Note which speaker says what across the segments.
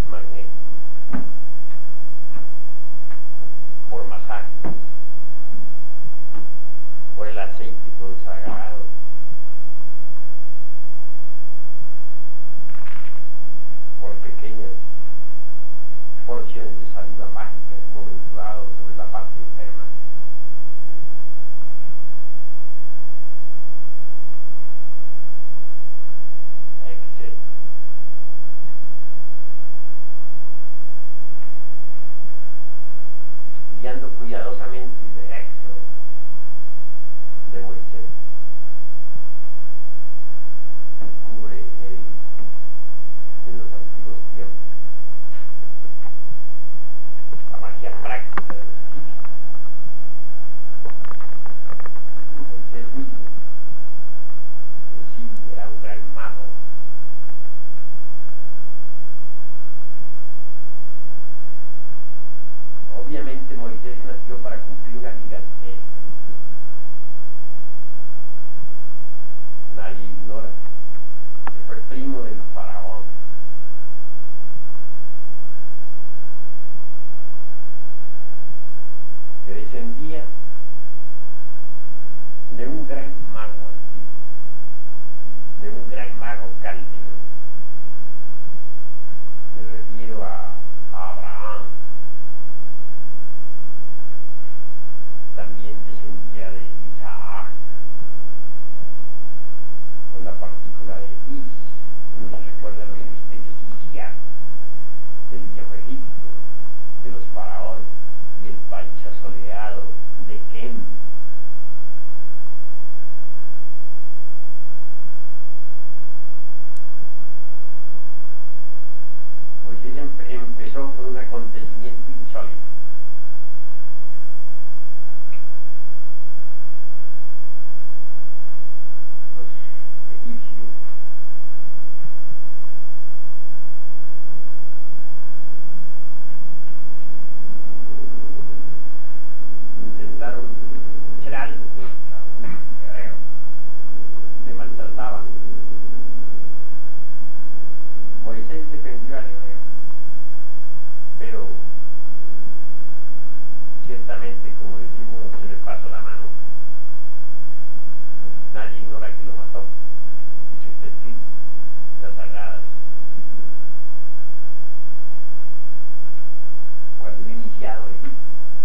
Speaker 1: magnéticos, por masajes, por el aceite consagrado, por pequeñas porciones de saliva mágica en un momento dado sobre la parte enferma. Etc. Guiando cuidadosamente el éxodo de Moisés, descubre en él, en los antiguos tiempos, la magia práctica de los egipcios. Moisés mismo en sí era un gran mago. Obviamente Moisés nació para cumplir una gigantesca misión. Nadie ignora que fue primo del faraón. Que descendía de un gran mago antiguo, de un gran mago caldeo. Me refiero a Abraham. También descendía de Isaac, con la partícula de Is, que nos recuerda a los misterios isíacos del viejo Egipto, de los faraones y el país asoleado de Kem. Moisés empezó con un acontecimiento insólito. Los egipcios intentaron hacer algo contra un hebreo, le maltrataban. Moisés defendió al hebreo, pero ciertamente, como decimos, se le pasó la mano. Nadie ignora que lo mató. Eso está escrito en las Sagradas Escrituras. Cuando iniciado Egipto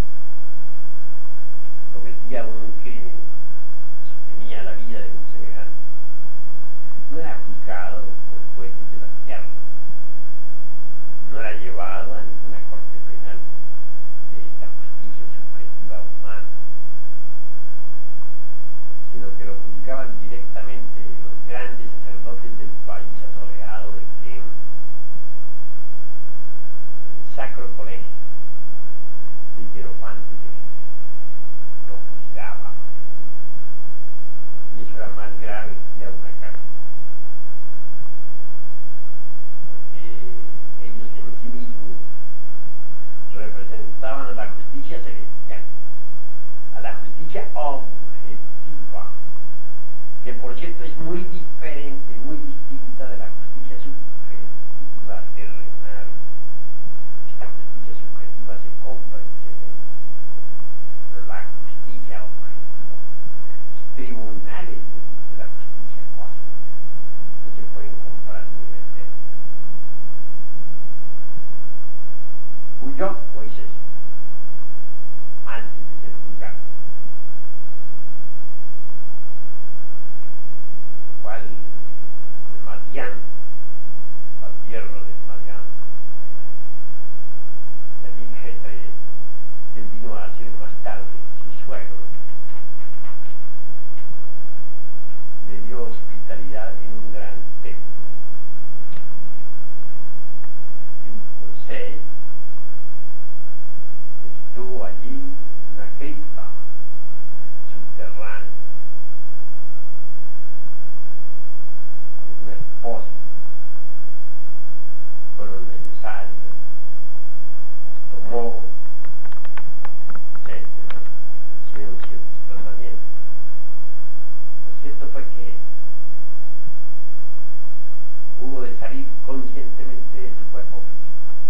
Speaker 1: cometía un crimen, temía la vida de un semejante, no era juzgado por jueces de la tierra, no era llevado a ninguna corte penal de esta justicia subjetiva humana, sino que lo juzgaban directamente los grandes sacerdotes del país asoleado de Kem, el Sacro Colegio de hierofantes egipcios. Lo juzgaba, y eso era más grave que ir a una cárcel, porque ellos en sí mismos representaban a la justicia celestial, a la justicia objetiva, que por cierto es muy diferente, muy distinta de la justicia subjetiva terrenal. Esta justicia subjetiva se compra y se vende, pero la justicia objetiva, los tribunales de la justicia cósmica, no se pueden comprar ni vender. Huyó Moisés antes de ser juzgado. Fue al Madián, la tierra del Madián. Y allí Jetro, quien vino a ser más tarde su suegro, le dio hospitalidad en un gran templo. Y Moisés estuvo allí en una cripta subterránea. Algunas pócimas fueron necesarias, las tomó, etc. Hicieron ciertos tratamientos. Lo cierto fue que hubo de salir conscientemente de su cuerpo físico.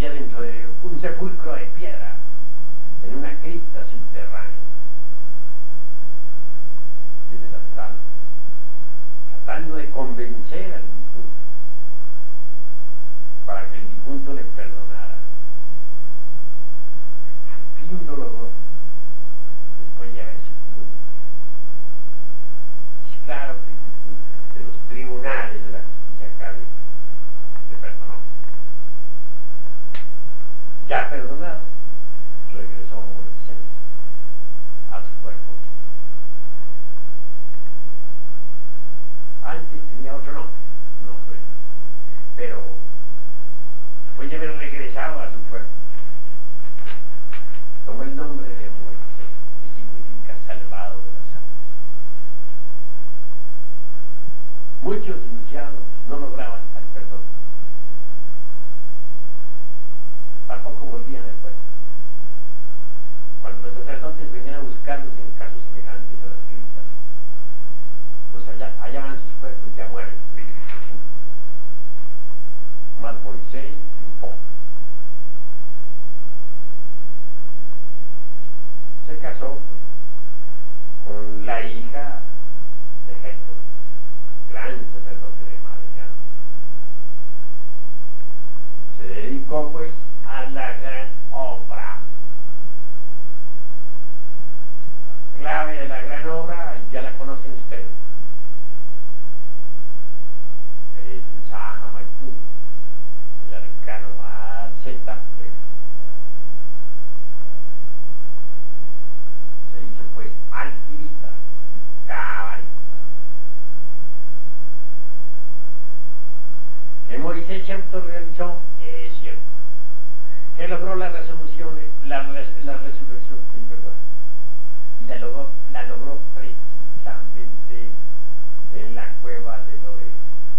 Speaker 1: existía dentro de un sepulcro de piedra, en una cripta subterránea, en el astral, tratando de convencer al difunto para que el difunto le perdonara. Al fin lo logró, después de haber sufrido. Es claro que el difunto, de los tribunales de la justicia kármica, le perdonó. Ya perdonado, regresó Moisés a su cuerpo. Antes tenía otro nombre, pero después de haber regresado a su cuerpo, tomó el nombre de Moisés, que significa salvado de las aguas. Muchos iniciados no lograban tal perdón. Tampoco volvían al cuerpo. Cuando los sacerdotes venían a buscarlos en casos semejantes a las criptas, pues hallaban sus cuerpos ya muertos. Mas Moisés triunfó. Se casó con la hija de Jethro, gran sacerdote de Madián. Se dedicó pues a la gran obra. La clave de la gran obra ya la conocen ustedes. Es el Sahamayú, el arcano AZP. Se hizo pues alquimista, cabalista. Que Moisés se autorrealizó, es cierto. Que logró la resolución, la resurrección, perdón. Y la logró precisamente en la cueva de Loré.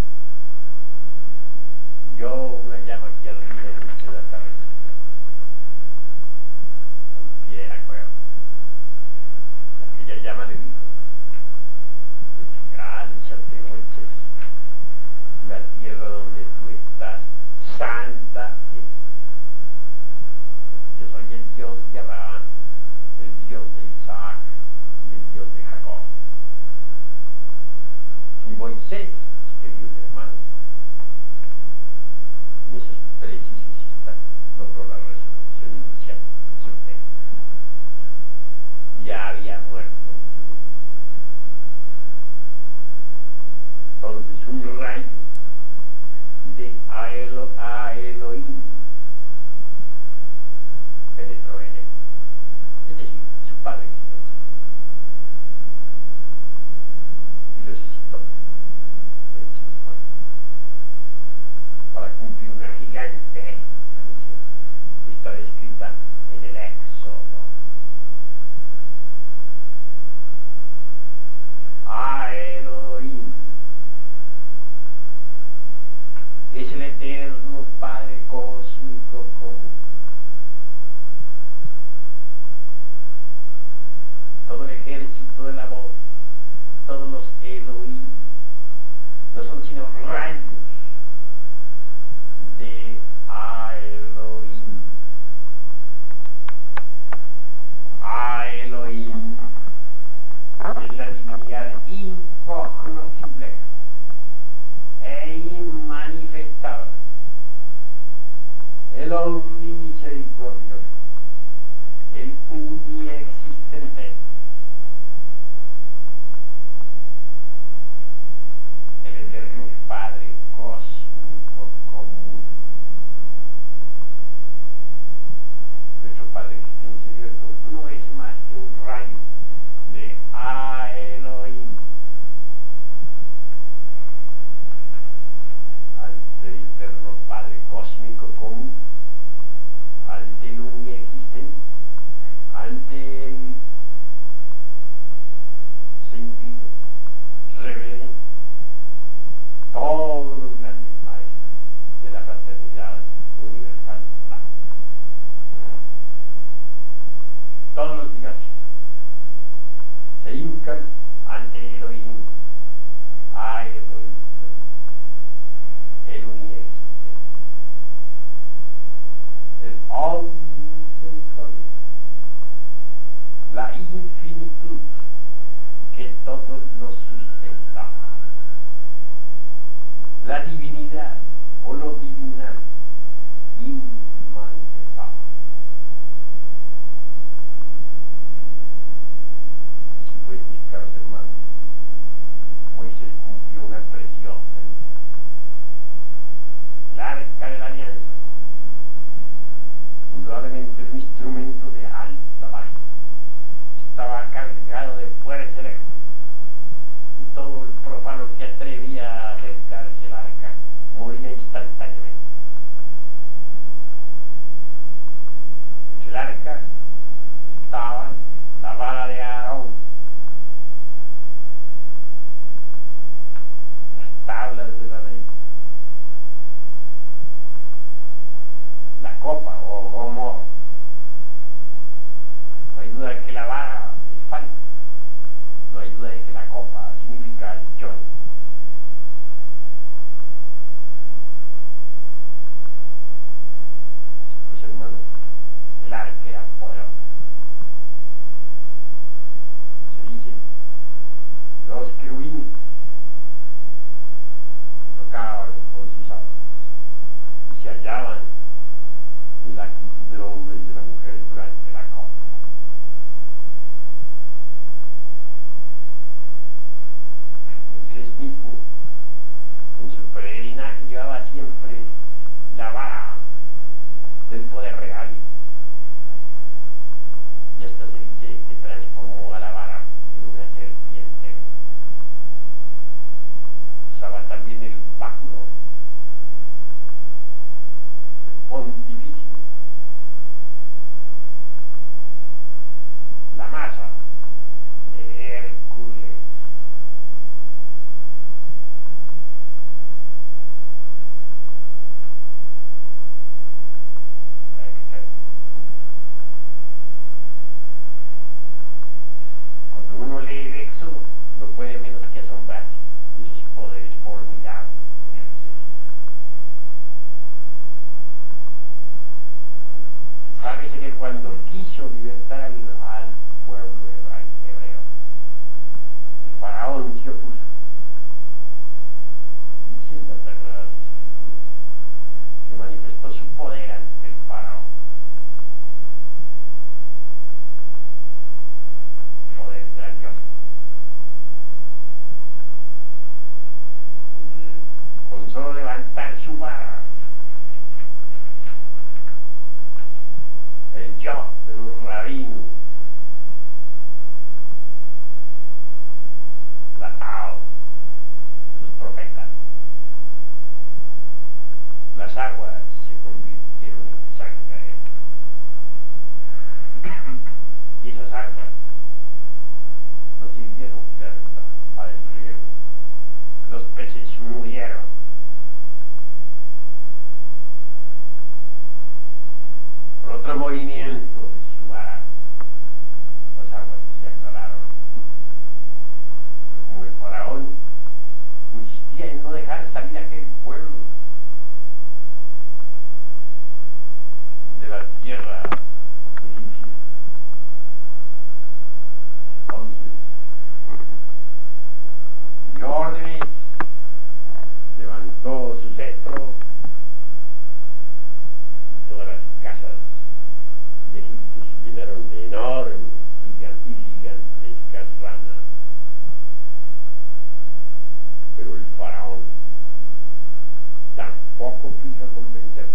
Speaker 1: Yo una llama aquí arriba en el cielo de la tarde, al pie de la cueva. Aquella llama le dijo: "Alzate, Moisés, la tierra donde tú estás, santa es. Yo soy el Dios de Abraham, el Dios de Isaac y el Dios de Jacob". Y Moisés, queridos hermanos, en esos precisos instantes logró la resurrección inicial de su fe. Ya había muerto. Entonces un rayo de Elohim penetró en él, es decir, su padre existencia, y resucitó de entre los muertos para cumplir una gigante misión que está descrita en el Éxodo. Elohim es el eterno Padre cósmico común. Todo el ejército de la voz, todos los Elohim, no son sino rayos de Elohim. Elohim es la divinidad incognoscible e inmanifestable, el omnimisericordioso, el uniexistente, el eterno Padre cósmico común. Nuestro Padre que está en secreto no es más que un rayo de Elohim. Ante el eterno Padre cósmico común, ante el uniexistente, ante el sentido reverente, todos los grandes maestros de la fraternidad universal, todos los dioses se hincan omnisensorio, la infinitud que todo lo sustenta, la divinidad o lo divinal inmanifestado. Así pues, mis caros hermanos, Moisés cumplió una preciosa misión. El arca de la alianza, indudablemente un instrumento de alta magia, estaba cargado de fuerza eléctrica, y todo el profano que atrevía a acercarse al arca moría instantáneamente. Entre el arca estaba la vara de Aarón, las tablas de la ley, la copa o gomor. No hay duda de que la vara es falsa, no hay duda de que la copa significa el John. Pues hermanos, el arca era poderoso. Se dice, los querubines que tocaban con sus alas y se hallaban en la actitud del hombre y de la mujer durante la copa. Moisés mismo, en su peregrinaje, llevaba siempre la vara del poder real, y hasta se dice que transformó a la vara en una serpiente. Usaba también el báculo, el pontificio, la masa de Hércules. Cuando uno lee el Éxodo, no puede menos que asombrarse de esos poderes formidables. Sabes que cuando quiso libertar al pueblo hebreo, el faraón se opuso, diciendo las Sagradas Escrituras que manifestó su poder ante el faraón. Poder grandioso. Con solo levantar su vara, el yo de los rabinos, la Tao de los profetas, las aguas se convirtieron en sangre, y esas aguas no sirvieron, claro, para el riego. Los peces murieron. Por otro movimiento de su vara, las aguas se aclararon. Pero como el faraón insistía en no dejar salir a aquel pueblo de la tierra egipcia, entonces dio órdenes, levantó su cetro, y todas las casas de Egipto se llenaron de enormes y gigantescas ranas. Pero el faraón tampoco quiso convencerse.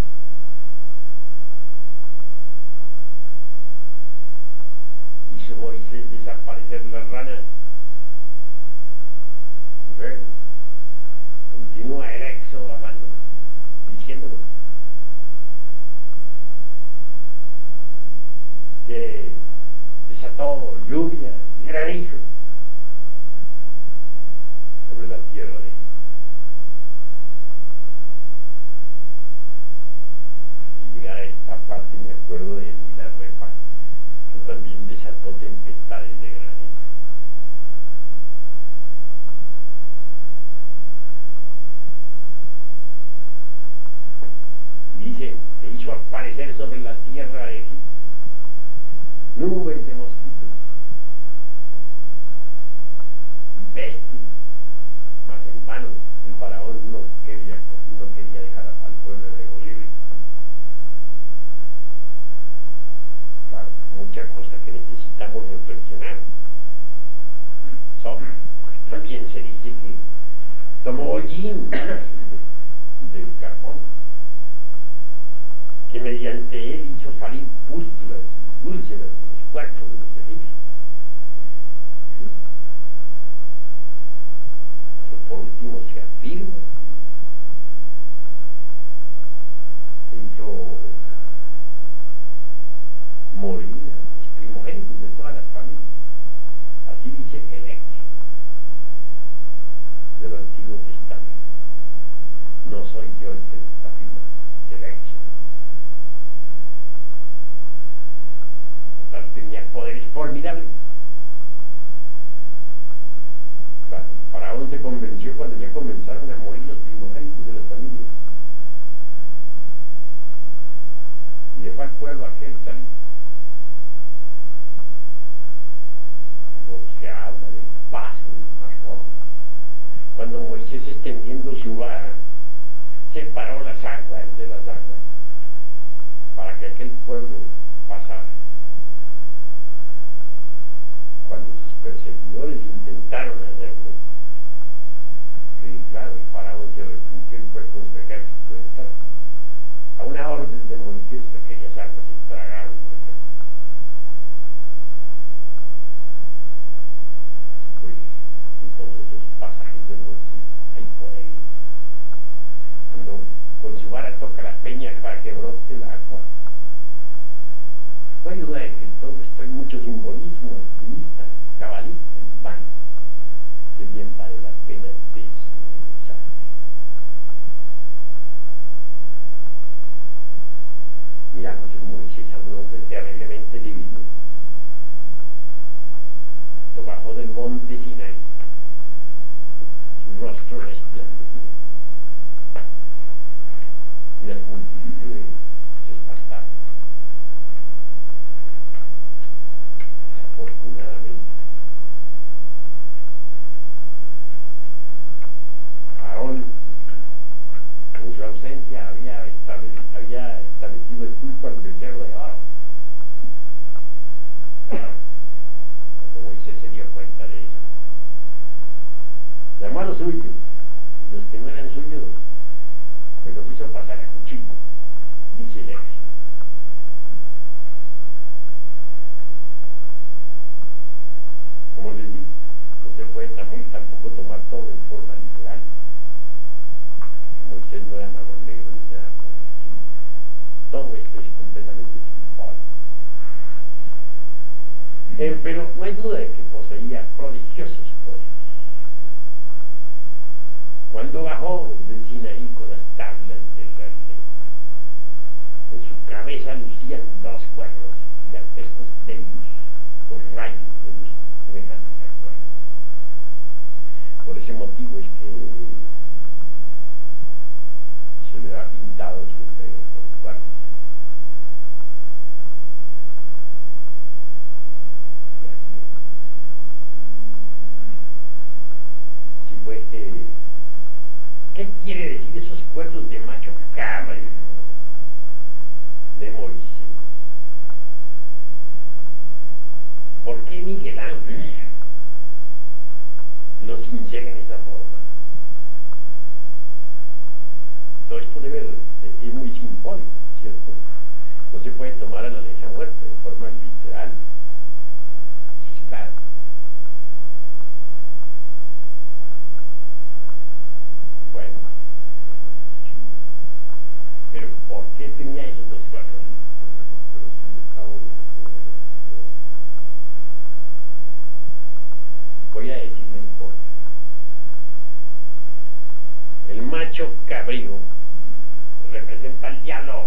Speaker 1: Hizo Moisés desaparecer las ranas. Luego continúa el Éxodo hablando, diciéndolo, que desató lluvia y granizo sobre la tierra de Egipto. Al llegar a esta parte me acuerdo de Emila Repa, que también desató tempestades de granizo. Y dice que hizo aparecer sobre la tierra de Egipto nubes de mosquitos y pestes, mas en vano el faraón no quería dejar al pueblo de libre. Claro, muchas cosas que necesitamos reflexionar. También se dice que tomó hollín del carbón, que mediante él hizo salir pústulas, úlceras de los cuerpos de los egipcios. Pero por último se afirma que hizo morir a los primogénitos de todas las familias. Así dice el Éxodo del Antiguo Testamento. No soy yo el que lo está afirmando, es el Éxodo. Total, tenía poderes formidables. Claro, el faraón se convenció cuando ya comenzaron a morir los primogénitos de las familias. Y dejó al pueblo aquel salir. Se habla del paso del Mar Rojo, cuando Moisés, extendiendo su vara, separó las aguas de las aguas para que aquel pueblo pasara. Cuando sus perseguidores intentaron hacerlo, que claro, el faraón se arrepintió y fue con su ejército de estar a una orden de Moisés, aquellas aguas se tragaron por ejemplo. Pues en todos esos pasajes de Moisés hay poder. Cuando con su vara toca la peña para que brote el agua, no hay duda de que en todo esto hay mucho simbolismo, alquimista, cabalista, en vano, que bien vale la pena desmenuzar. Miramos en Moisés a un hombre terriblemente divino. Bajó del monte Sinaí, su rostro resplandecía, y las multitudes se espantaron. Desafortunadamente, Aarón, en su ausencia, había establecido el culto al becerro de oro. Moisés se dio cuenta de eso. Llamó a los suyos, y los que no eran suyos, pues los hizo pasar a cuchillo, dice el Éxodo. Como les digo, no se puede tampoco tomar todo en forma literal. Moisés no era mago negro ni nada por el estilo. Todo esto es completamente simbólico. Pero no hay duda de que poseía prodigiosos poderes. Cuando bajó del Sinaí con las tablas de la ley, en su cabeza lucían dos cuernos gigantescos de luz, con rayos de luz semejantes a cuernos. Por ese motivo es que se le ha pintado su pelo con cuernos. Pues ¿qué quiere decir esos cuernos de macho cabrío de Moisés? ¿Por qué Miguel Ángel lo sincera en esa forma? Todo esto es muy simbólico, ¿cierto? No se puede tomar a la letra muerta en forma literal. Eso es claro. Bueno, pero ¿por qué tenía esos dos cuernos? Voy a decirle por qué. El macho cabrío representa al diablo,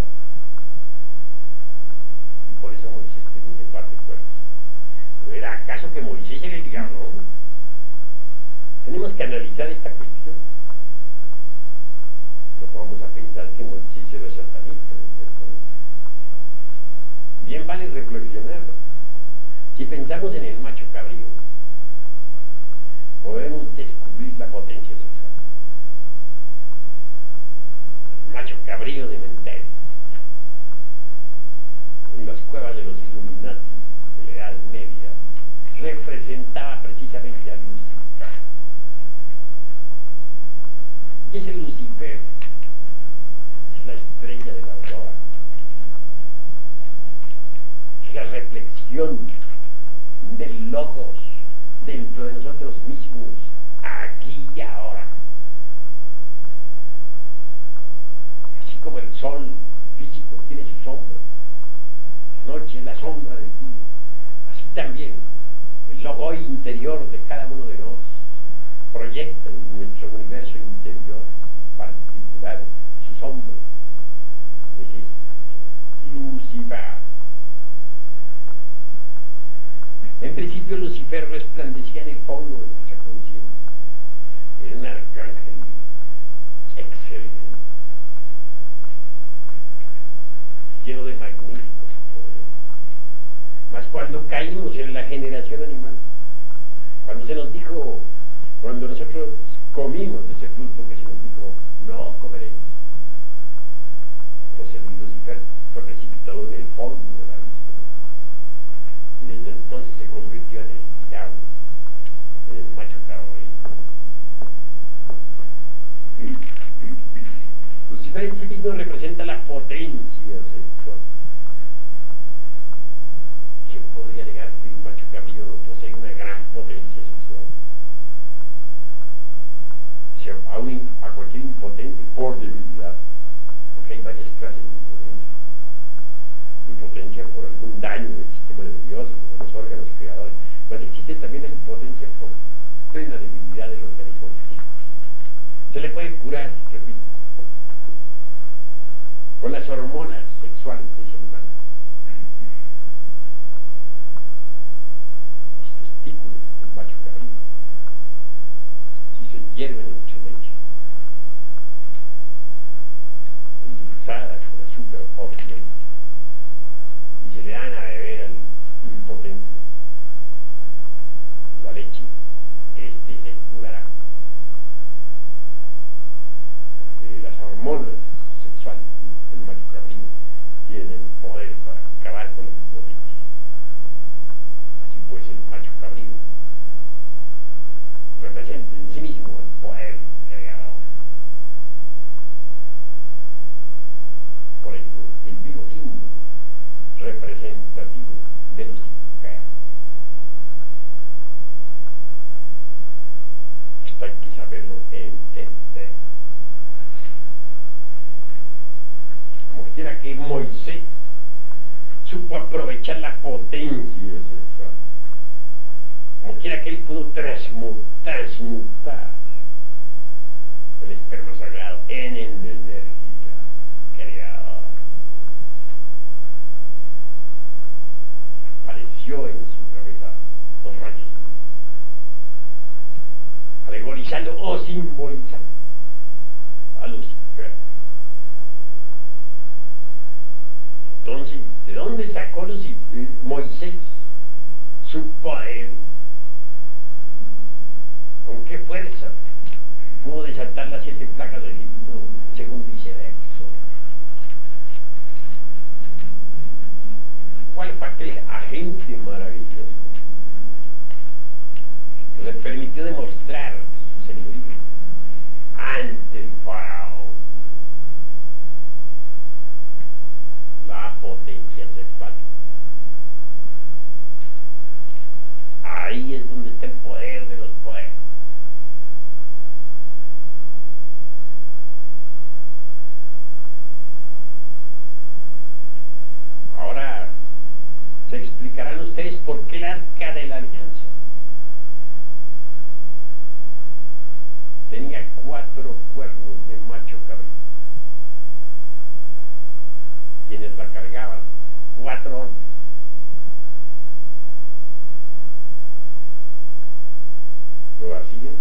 Speaker 1: y por eso Moisés tenía ese par de cuernos. ¿Era acaso que Moisés era el diablo? Tenemos que analizar esta cuestión. No vamos a pensar que Moisés era satanista, ¿no? también vale reflexionar. Si pensamos en el macho cabrío, podemos descubrir la potencia sexual. El macho cabrío de Mentel, en las cuevas de los Illuminati de la Edad Media, representaba precisamente a Lucifer. Y ese Lucifer es la estrella de la aurora, es la reflexión del logos dentro de nosotros mismos, aquí y ahora. Así como el sol físico tiene su sombra, la noche es la sombra del día, así también el logo interior de cada uno de nosotros proyecta en nuestro universo interior particular su sombra. Ese es Lucifer. En principio Lucifer resplandecía en el fondo de nuestra conciencia. Era un arcángel excelente, lleno de magníficos poderes. Mas cuando caímos en la generación animal, cuando se nos dijo, cuando nosotros comimos de ese fruto que se nos dijo, no comeréis, entonces Lucifer fue precipitado en el fondo de la abismo. Y desde entonces se convirtió en el diablo, en el macho cabrío. Lucifer en sí mismo representa la potencia sexual. ¿Quién podría negar que un macho cabrío no posee una gran potencia sexual? O sea, a cualquier impotente por debilidad, porque hay varias clases de impotencia. Impotencia por algún daño en el sistema nervioso o en los órganos creadores, pues existe también la impotencia por plena debilidad del organismo físico. Se le puede curar, repito, con las hormonas sexuales de ese humano. Los testículos del macho cabrío, si se hierven en su leche, endulzada con azúcar o miel, y se le dan a beber al impotente la leche, este se curará. Porque las hormonas sexuales del macho cabrío tienen poder para acabar con la impotencia. Así pues, el macho cabrío representa en sí mismo el poder creador. Por ello, el vivo símbolo representativo de Lucifer. Esto hay que saberlo entender. Como quiera que Moisés supo aprovechar la potencia sexual, como quiera que él pudo transmutar el esperma sagrado en energía creadora. Apareció en su cabeza los rayos de luz, alegorizando o simbolizando a Lucifer. Entonces, ¿de dónde sacó Moisés su poder? ¿Con qué fuerza pudo desatar las 7 plagas del Egipto, según dice Éxodo? ¿Cuál fue aquel agente maravilloso que le permitió demostrar su señorío ante el faraón? La potencia sexual. Ahí es donde está el poder de los poderes. Ahora se explicarán ustedes por qué el arca de la alianza tenía 4 cuernos de macho cabrío. Quienes la cargaban, 4 hombres. Lo hacían,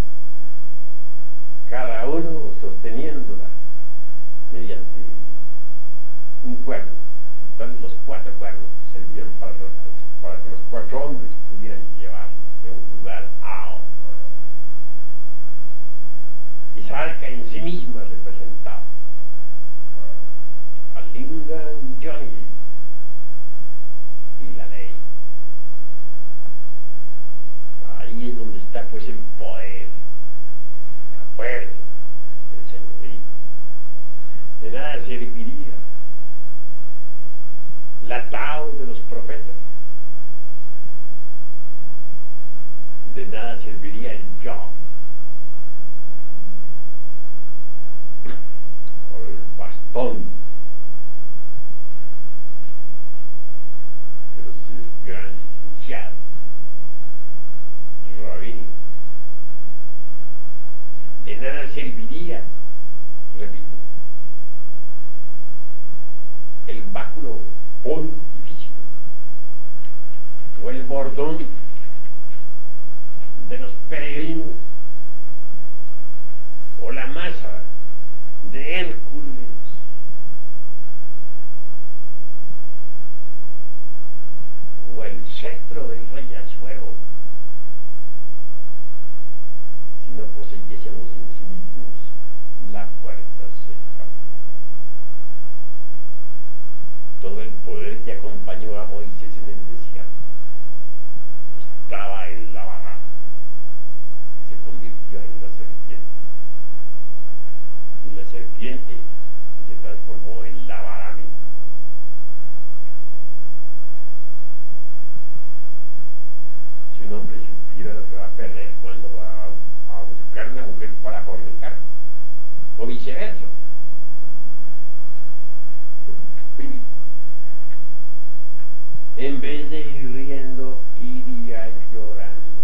Speaker 1: cada uno sosteniéndola mediante un cuerno Entonces los 4 cuernos servían para que los 4 hombres pudieran llevar de un lugar a otro. Y esa arca en sí misma representaba al Lingam Yongi y la ley. Ahí es donde está pues el poder, la fuerza del señorío. De nada serviría la Tao de los profetas, de nada serviría el yo, o el bastón de los grandes licenciados rabínicos. De nada serviría, repito, el báculo pontificio o el bordón de los peregrinos o la masa de Hércules o el cetro del rey Asuero, si no poseyésemos en sí mismos la fuerza sexual. Todo el poder que acompañó a Moisés en el desierto estaba en la vara, que se convirtió en la serpiente, y la serpiente que se transformó en la vara misma. Si un hombre supiera lo que va a perder cuando va a buscar una mujer para fornicar, o viceversa, en vez de ir riendo, iría llorando.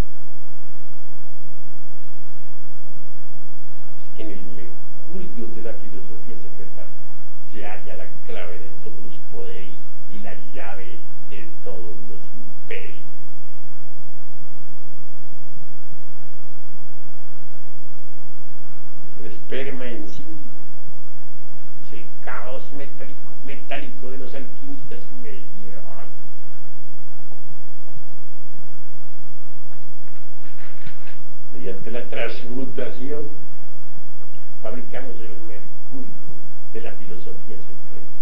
Speaker 1: Es que en el mercurio de la filosofía secreta se halla la clave de todos los poderes y la llave de todos los imperios. El esperma en sí es el caos metálico de los alquimistas medievales. Mediante la transmutación fabricamos el mercurio de la filosofía secreta.